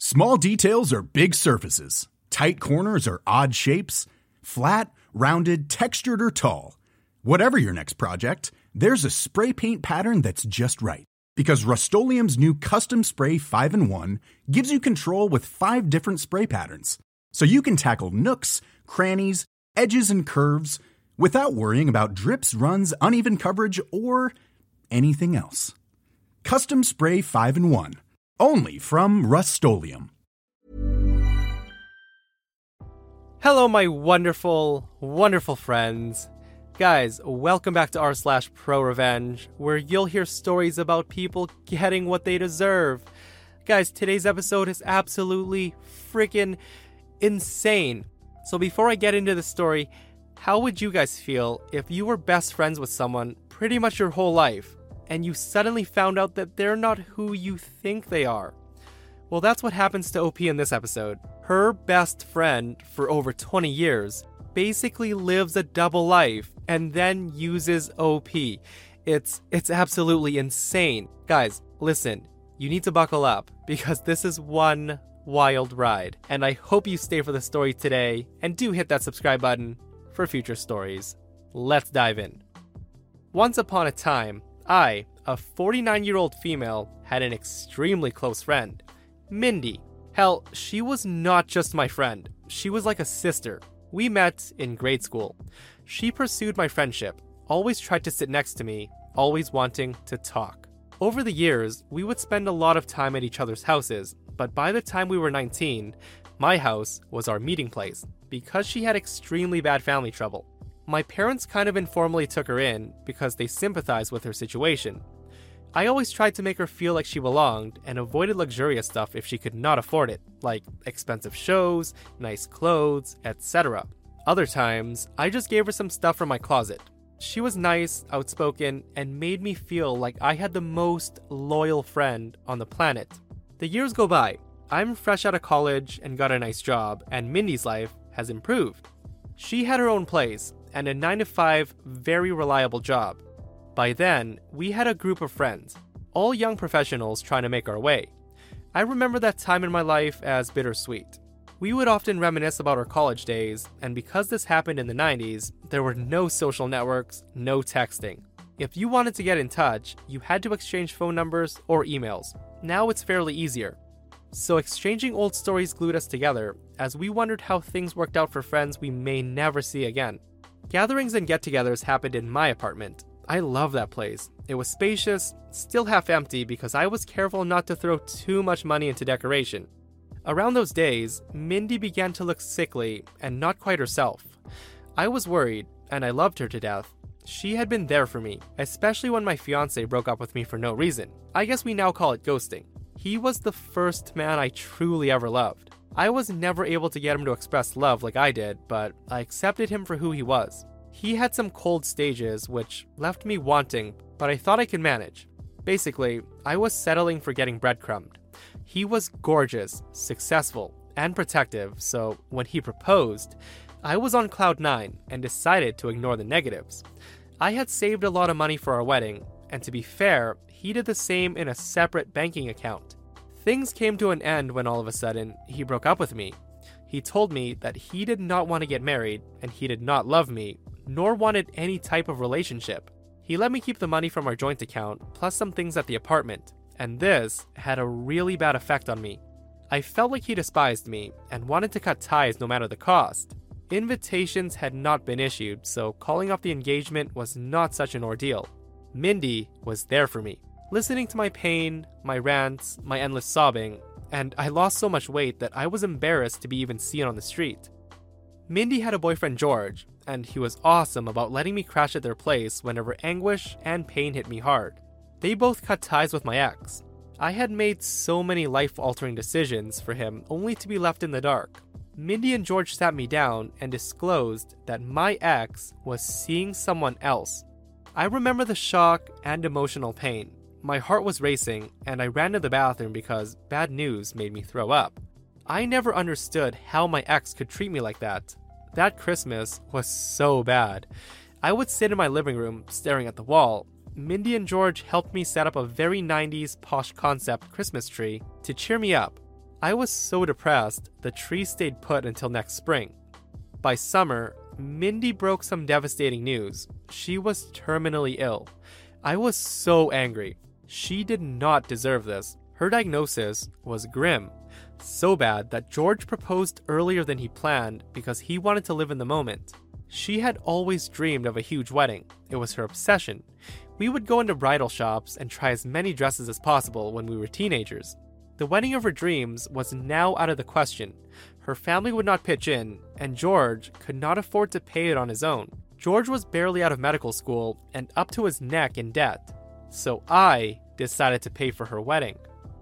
Small details are big surfaces. Tight corners are odd shapes. Flat, rounded, textured, or tall. Whatever your next project, there's a spray paint pattern that's just right. Because Rust-Oleum's new Custom Spray 5-in-1 gives you control with 5 different spray patterns. So you can tackle nooks, crannies, edges, and curves without worrying about drips, runs, uneven coverage, or anything else. Custom Spray 5-in-1. Only from Rust-Oleum. Hello, my wonderful, wonderful friends. Guys, welcome back to r/Pro Revenge, where you'll hear stories about people getting what they deserve. Guys, today's episode is absolutely freaking insane. So before I get into the story, how would you guys feel if you were best friends with someone pretty much your whole life, and you suddenly found out that they're not who you think they are? Well, that's what happens to OP in this episode. Her best friend for over 20 years basically lives a double life and then uses OP. It's absolutely insane. Guys, listen, you need to buckle up because this is one wild ride. And I hope you stay for the story today and do hit that subscribe button for future stories. Let's dive in. Once upon a time, I, a 49-year-old female, had an extremely close friend, Mindy. Hell, she was not just my friend. She was like a sister. We met in grade school. She pursued my friendship, always tried to sit next to me, always wanting to talk. Over the years, we would spend a lot of time at each other's houses, but by the time we were 19, my house was our meeting place because she had extremely bad family trouble. My parents kind of informally took her in because they sympathized with her situation. I always tried to make her feel like she belonged and avoided luxurious stuff if she could not afford it, like expensive shows, nice clothes, etc. Other times, I just gave her some stuff from my closet. She was nice, outspoken, and made me feel like I had the most loyal friend on the planet. The years go by. I'm fresh out of college and got a nice job, and Mindy's life has improved. She had her own place and a 9-to-5 very reliable job. By then, we had a group of friends, all young professionals trying to make our way. I remember that time in my life as bittersweet. We would often reminisce about our college days, and because this happened in the 90s, there were no social networks, no texting. If you wanted to get in touch, you had to exchange phone numbers or emails. Now it's fairly easier. So exchanging old stories glued us together as we wondered how things worked out for friends we may never see again. Gatherings and get-togethers happened in my apartment. I love that place. It was spacious, still half empty because I was careful not to throw too much money into decoration. Around those days, Mindy began to look sickly and not quite herself. I was worried, and I loved her to death. She had been there for me, especially when my fiancé broke up with me for no reason. I guess we now call it ghosting. He was the first man I truly ever loved. I was never able to get him to express love like I did, but I accepted him for who he was. He had some cold stages, which left me wanting, but I thought I could manage. Basically, I was settling for getting breadcrumbed. He was gorgeous, successful, and protective, so when he proposed, I was on cloud 9 and decided to ignore the negatives. I had saved a lot of money for our wedding, and to be fair, he did the same in a separate banking account. Things came to an end when all of a sudden, he broke up with me. He told me that he did not want to get married, and he did not love me, nor wanted any type of relationship. He let me keep the money from our joint account, plus some things at the apartment, and this had a really bad effect on me. I felt like he despised me, and wanted to cut ties no matter the cost. Invitations had not been issued, so calling off the engagement was not such an ordeal. Mindy was there for me, listening to my pain, my rants, my endless sobbing, and I lost so much weight that I was embarrassed to be even seen on the street. Mindy had a boyfriend, George, and he was awesome about letting me crash at their place whenever anguish and pain hit me hard. They both cut ties with my ex. I had made so many life-altering decisions for him only to be left in the dark. Mindy and George sat me down and disclosed that my ex was seeing someone else. I remember the shock and emotional pain. My heart was racing, and I ran to the bathroom because bad news made me throw up. I never understood how my ex could treat me like that. That Christmas was so bad. I would sit in my living room staring at the wall. Mindy and George helped me set up a very 90s posh concept Christmas tree to cheer me up. I was so depressed, the tree stayed put until next spring. By summer, Mindy broke some devastating news. She was terminally ill. I was so angry. She did not deserve this. Her diagnosis was grim. So bad that George proposed earlier than he planned because he wanted to live in the moment. She had always dreamed of a huge wedding. It was her obsession. We would go into bridal shops and try as many dresses as possible when we were teenagers. The wedding of her dreams was now out of the question. Her family would not pitch in, and George could not afford to pay it on his own. George was barely out of medical school and up to his neck in debt. So I decided to pay for her wedding.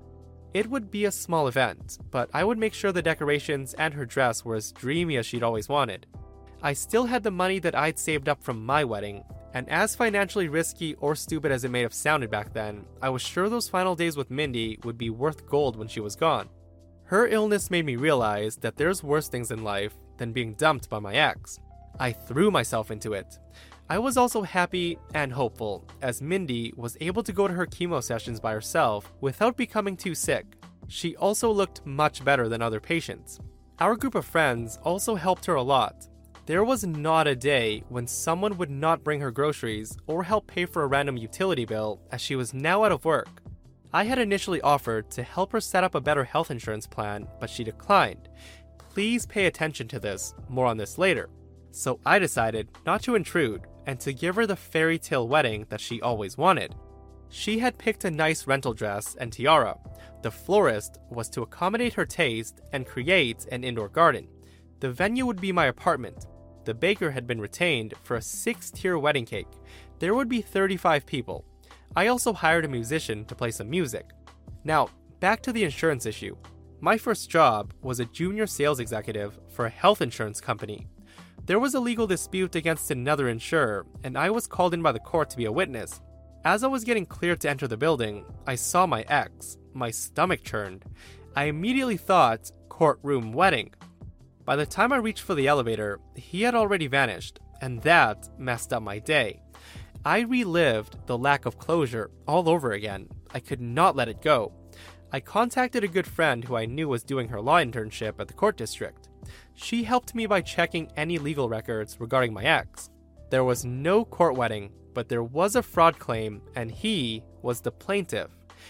It would be a small event, but I would make sure the decorations and her dress were as dreamy as she'd always wanted. I still had the money that I'd saved up from my wedding, and as financially risky or stupid as it may have sounded back then, I was sure those final days with Mindy would be worth gold when she was gone. Her illness made me realize that there's worse things in life than being dumped by my ex. I threw myself into it. I was also happy and hopeful, as Mindy was able to go to her chemo sessions by herself without becoming too sick. She also looked much better than other patients. Our group of friends also helped her a lot. There was not a day when someone would not bring her groceries or help pay for a random utility bill, as she was now out of work. I had initially offered to help her set up a better health insurance plan, but she declined. Please pay attention to this, more on this later. So I decided not to intrude and to give her the fairy tale wedding that she always wanted. She had picked a nice rental dress and tiara. The florist was to accommodate her taste and create an indoor garden. The venue would be my apartment. The baker had been retained for a 6-tier wedding cake. There would be 35 people. I also hired a musician to play some music. Now, back to the insurance issue. My first job was a junior sales executive for a health insurance company. There was a legal dispute against another insurer, and I was called in by the court to be a witness. As I was getting cleared to enter the building, I saw my ex. My stomach churned. I immediately thought, courtroom wedding. By the time I reached for the elevator, he had already vanished, and that messed up my day. I relived the lack of closure all over again. I could not let it go. I contacted a good friend who I knew was doing her law internship at the court district. She helped me by checking any legal records regarding my ex. There was no court wedding, but there was a fraud claim, and he was the plaintiff.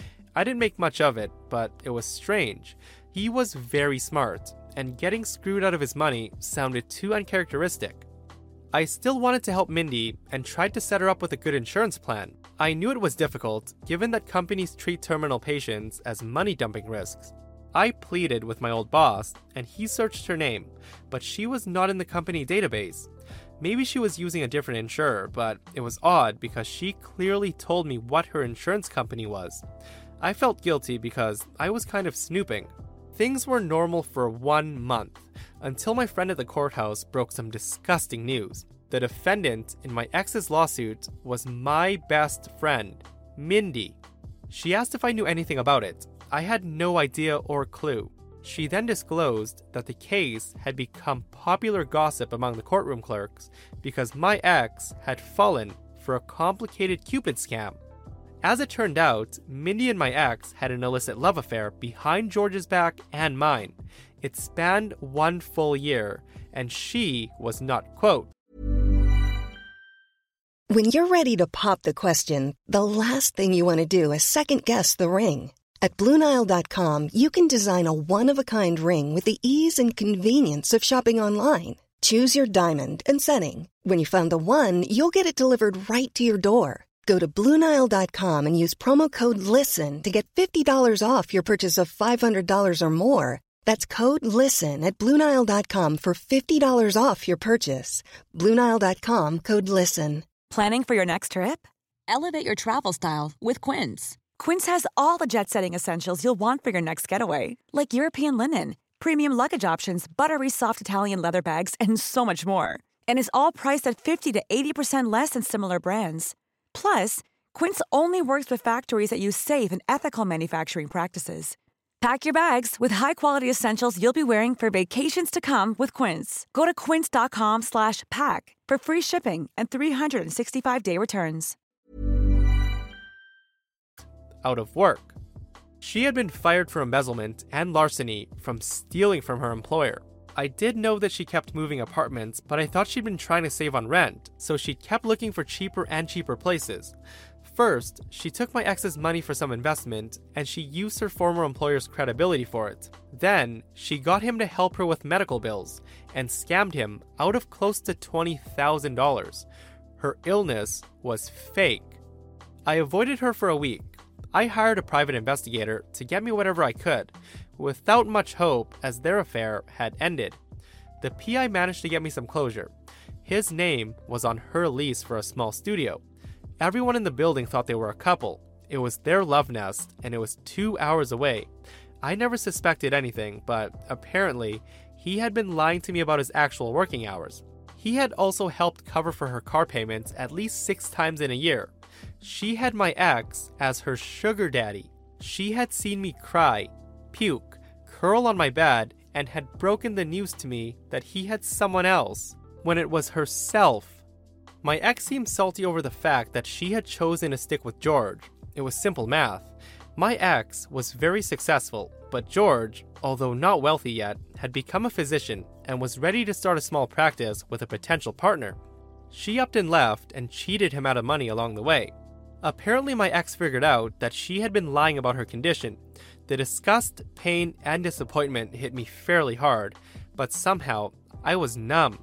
I didn't make much of it, but it was strange. He was very smart, and getting screwed out of his money sounded too uncharacteristic. I still wanted to help Mindy and tried to set her up with a good insurance plan. I knew it was difficult, given that companies treat terminal patients as money-dumping risks. I pleaded with my old boss, and he searched her name, but she was not in the company database. Maybe she was using a different insurer, but it was odd because she clearly told me what her insurance company was. I felt guilty because I was kind of snooping. Things were normal for 1 month, until my friend at the courthouse broke some disgusting news. The defendant in my ex's lawsuit was my best friend, Mindy. She asked if I knew anything about it. I had no idea or clue. She then disclosed that the case had become popular gossip among the courtroom clerks because my ex had fallen for a complicated Cupid scam. As it turned out, Mindy and my ex had an illicit love affair behind George's back and mine. It spanned 1 full year, and she was not, quote. When you're ready to pop the question, the last thing you want to do is second-guess the ring. At BlueNile.com, you can design a one-of-a-kind ring with the ease and convenience of shopping online. Choose your diamond and setting. When you find the one, you'll get it delivered right to your door. Go to BlueNile.com and use promo code LISTEN to get $50 off your purchase of $500 or more. That's code LISTEN at BlueNile.com for $50 off your purchase. BlueNile.com, code LISTEN. Planning for your next trip? Elevate your travel style with Quince. Quince has all the jet-setting essentials you'll want for your next getaway, like European linen, premium luggage options, buttery soft Italian leather bags, and so much more. And is all priced at 50 to 80% less than similar brands. Plus, Quince only works with factories that use safe and ethical manufacturing practices. Pack your bags with high-quality essentials you'll be wearing for vacations to come with Quince. Go to quince.com/pack for free shipping and 365-day returns. Out of work. She had been fired for embezzlement and larceny from stealing from her employer. I did know that she kept moving apartments, but I thought she'd been trying to save on rent, so she kept looking for cheaper and cheaper places. First, she took my ex's money for some investment, and she used her former employer's credibility for it. Then, she got him to help her with medical bills, and scammed him out of close to $20,000. Her illness was fake. I avoided her for a week. I hired a private investigator to get me whatever I could, without much hope as their affair had ended. The PI managed to get me some closure. His name was on her lease for a small studio. Everyone in the building thought they were a couple. It was their love nest, and it was 2 hours away. I never suspected anything, but apparently, he had been lying to me about his actual working hours. He had also helped cover for her car payments at least 6 times in a year. She had my ex as her sugar daddy. She had seen me cry, puke, curl on my bed, and had broken the news to me that he had someone else, when it was herself. My ex seemed salty over the fact that she had chosen to stick with George. It was simple math. My ex was very successful, but George, although not wealthy yet, had become a physician and was ready to start a small practice with a potential partner. She upped and left and cheated him out of money along the way. Apparently my ex figured out that she had been lying about her condition. The disgust, pain, and disappointment hit me fairly hard, but somehow I was numb.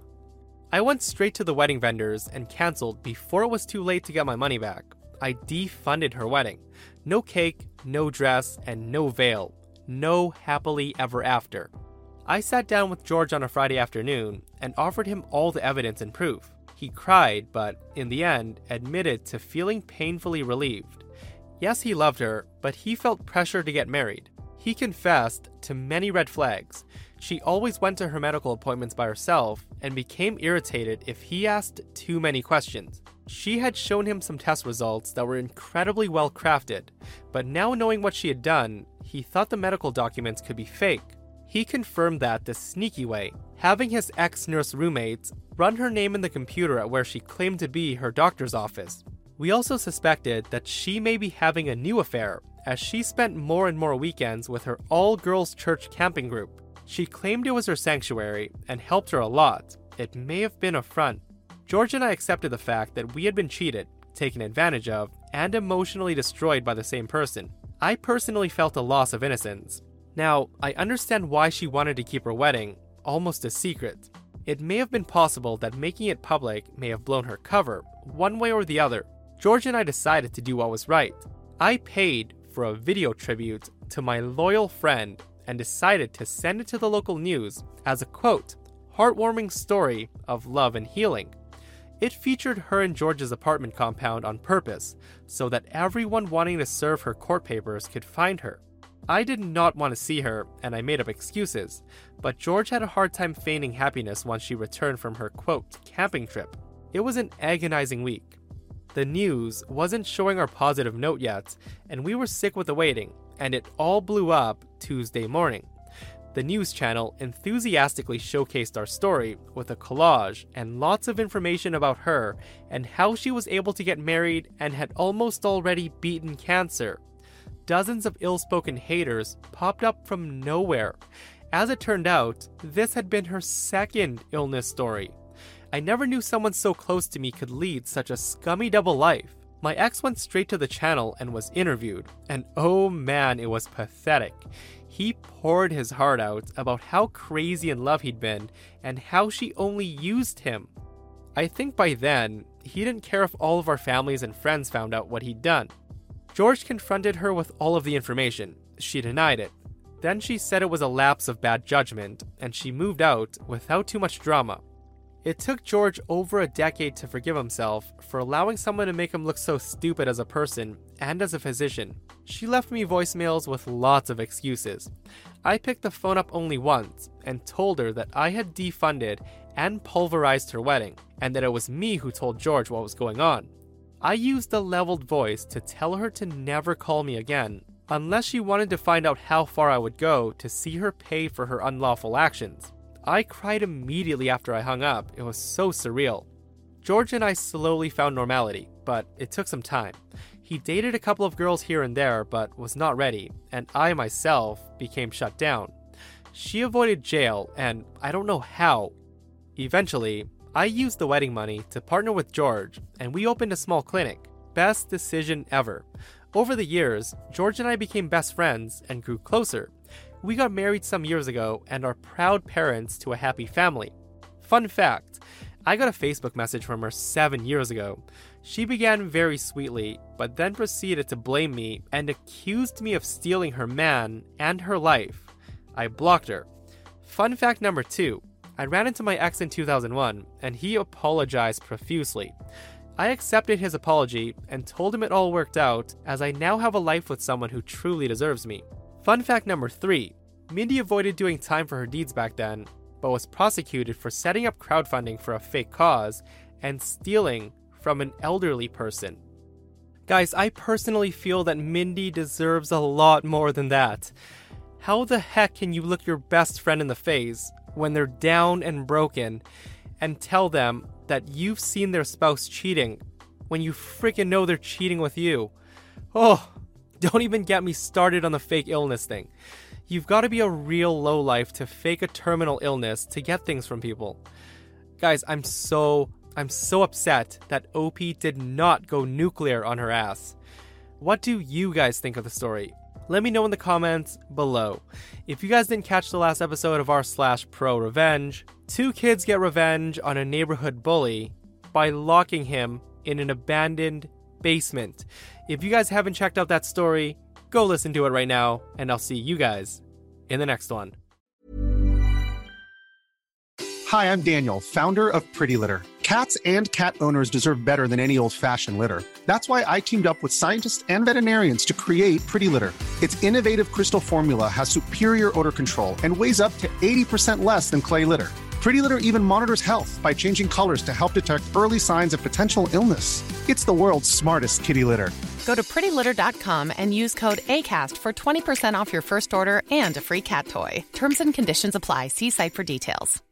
I went straight to the wedding vendors and canceled before it was too late to get my money back. I defunded her wedding. No cake, no dress, and no veil. No happily ever after. I sat down with George on a Friday afternoon and offered him all the evidence and proof. He cried, but in the end admitted to feeling painfully relieved. Yes, he loved her, but he felt pressure to get married. He confessed to many red flags. She always went to her medical appointments by herself and became irritated if he asked too many questions. She had shown him some test results that were incredibly well crafted, but now knowing what she had done, he thought the medical documents could be fake. He confirmed that the sneaky way, having his ex-nurse roommates run her name in the computer at where she claimed to be her doctor's office. We also suspected that she may be having a new affair, as she spent more and more weekends with her all-girls church camping group. She claimed it was her sanctuary and helped her a lot. It may have been a front. George and I accepted the fact that we had been cheated, taken advantage of, and emotionally destroyed by the same person. I personally felt a loss of innocence. Now, I understand why she wanted to keep her wedding almost a secret. It may have been possible that making it public may have blown her cover, one way or the other. George and I decided to do what was right. I paid for a video tribute to my loyal friend and decided to send it to the local news as a quote, heartwarming story of love and healing. It featured her in George's apartment compound on purpose so that everyone wanting to serve her court papers could find her. I did not want to see her, and I made up excuses, but George had a hard time feigning happiness once she returned from her quote, camping trip. It was an agonizing week. The news wasn't showing our positive note yet, and we were sick with the waiting, and it all blew up Tuesday morning. The news channel enthusiastically showcased our story with a collage and lots of information about her and how she was able to get married and had almost already beaten cancer. Dozens of ill-spoken haters popped up from nowhere. As it turned out, this had been her second illness story. I never knew someone so close to me could lead such a scummy double life. My ex went straight to the channel and was interviewed, and oh man, it was pathetic. He poured his heart out about how crazy in love he'd been and how she only used him. I think by then, he didn't care if all of our families and friends found out what he'd done. George confronted her with all of the information. She denied it. Then she said it was a lapse of bad judgment, and she moved out without too much drama. It took George over a decade to forgive himself for allowing someone to make him look so stupid as a person and as a physician. She left me voicemails with lots of excuses. I picked the phone up only once and told her that I had defunded and pulverized her wedding, and that it was me who told George what was going on. I used a leveled voice to tell her to never call me again, unless she wanted to find out how far I would go to see her pay for her unlawful actions. I cried immediately after I hung up. It was so surreal. George and I slowly found normality, but it took some time. He dated a couple of girls here and there, but was not ready, and I myself became shut down. She avoided jail, and I don't know how. Eventually, I used the wedding money to partner with George, and we opened a small clinic. Best decision ever. Over the years, George and I became best friends and grew closer. We got married some years ago and are proud parents to a happy family. Fun fact, I got a Facebook message from her 7 years ago. She began very sweetly, but then proceeded to blame me and accused me of stealing her man and her life. I blocked her. Fun fact number 2, I ran into my ex in 2001, and he apologized profusely. I accepted his apology and told him it all worked out, as I now have a life with someone who truly deserves me. Fun fact number 3, Mindy avoided doing time for her deeds back then, but was prosecuted for setting up crowdfunding for a fake cause and stealing from an elderly person. Guys, I personally feel that Mindy deserves a lot more than that. How the heck can you look your best friend in the face when they're down and broken and tell them that you've seen their spouse cheating when you freaking know they're cheating with you? Oh, don't even get me started on the fake illness thing. You've got to be a real lowlife to fake a terminal illness to get things from people. Guys, I'm so upset that OP did not go nuclear on her ass. What do you guys think of the story? Let me know in the comments below. If you guys didn't catch the last episode of r/pro revenge, 2 kids get revenge on a neighborhood bully by locking him in an abandoned basement. If you guys haven't checked out that story, go listen to it right now, and I'll see you guys in the next one. Hi, I'm Daniel, founder of Pretty Litter. Cats and cat owners deserve better than any old-fashioned litter. That's why I teamed up with scientists and veterinarians to create Pretty Litter. Its innovative crystal formula has superior odor control and weighs up to 80% less than clay litter. Pretty Litter even monitors health by changing colors to help detect early signs of potential illness. It's the world's smartest kitty litter. Go to prettylitter.com and use code ACAST for 20% off your first order and a free cat toy. Terms and conditions apply. See site for details.